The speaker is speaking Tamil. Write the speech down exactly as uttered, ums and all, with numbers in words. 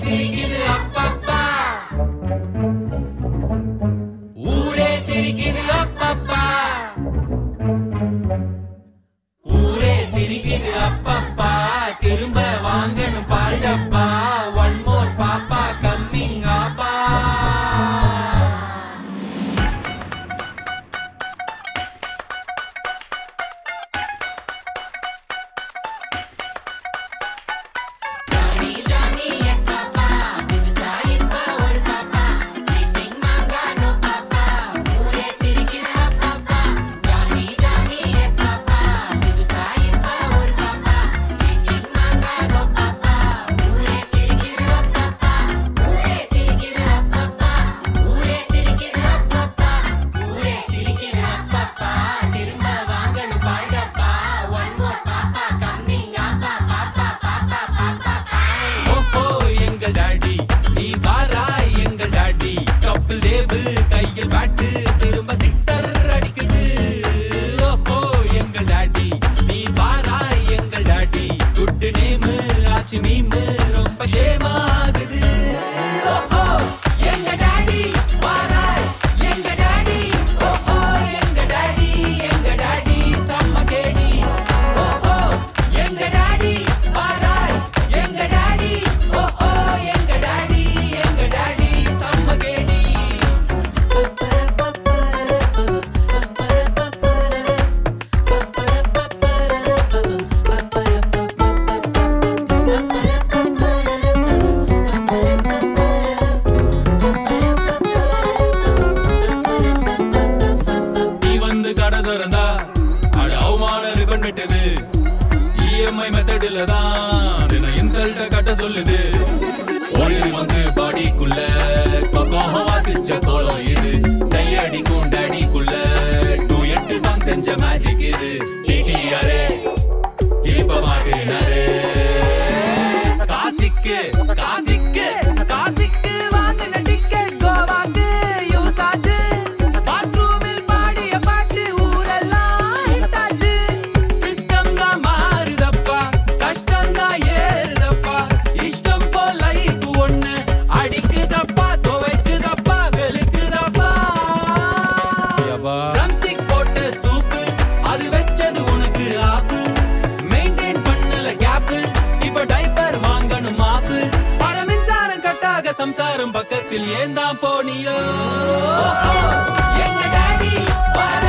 சிரிக்குது அப்பப்பா ஊரே சிரிக்குது அப்பப்பா ஊரே சிரிக்குது அப்பப்பா திரும்ப வாங்கணும் பால்டப்பா ஒன் மோர் பாப்பா கம்மிங் அப்பா கையில் பேட்டு திரும்ப சிக்ஸர் அடிக்குது ஓஹோ எங்கள் டாடி நீ பாரா எங்கள் டாடி குட் நேம் ஆச்சு மீம் ரொம்ப ஷேம் ஆகுது ஓஹோ எங்க டாடி பாரா எங்க டாடி ஓஹோ எங்க டாடி எங்க டாடி செம்ம கேடி ஓஹோ எங்க டாடி பாரா எங்க டாடி ஓஹோ எங்க டாடி எங்க டாடி செம்ம கேடி இஎம்ஐ மெத்தட்ல தான் இன்சல்ட்ட கட்ட சொல்லுது ஒளி வந்து பாடிக்குள்ள கொக்கோஹோ வாசிச்ச கோலம் இது டையடிக்கும் டாடிக்குள்ள டூ எட்டு சாங் செஞ்ச மேஜிக் இது டிடிஆரே இப்ப மாட்டினாரு காசிக்கு காசிக்கு காசிக்கு வாங்கின டிக்கெட் கோவாக்கு யூஸ் ஆச்சு பாத்ரூமில் பாடிய பாட்டு ஊரெல்லாம் ஹிட்டாச்சு சிஸ்டம் தான் மாறுதப்பா கஷ்டம் தான் ஏறுதப்பா இஷ்டம் போ லைஃப் ஒண்ணு அடிக்குதப்பா துவைக்குதப்பா வெளுக்குதப்பா ட்ரம்ஸ்டிக் போட்ட சூப்பு அது வெச்சது உனக்கு ஆப்பு மெயின்டைன் பண்ணல கேப் இப்ப டைப்பர் வாங்கணும் மாப்பு பண மின்சாரம் கட்டாக சம்சாரம் பக்கத்தில் ஏன் தான் போனியோ எங்க டாடி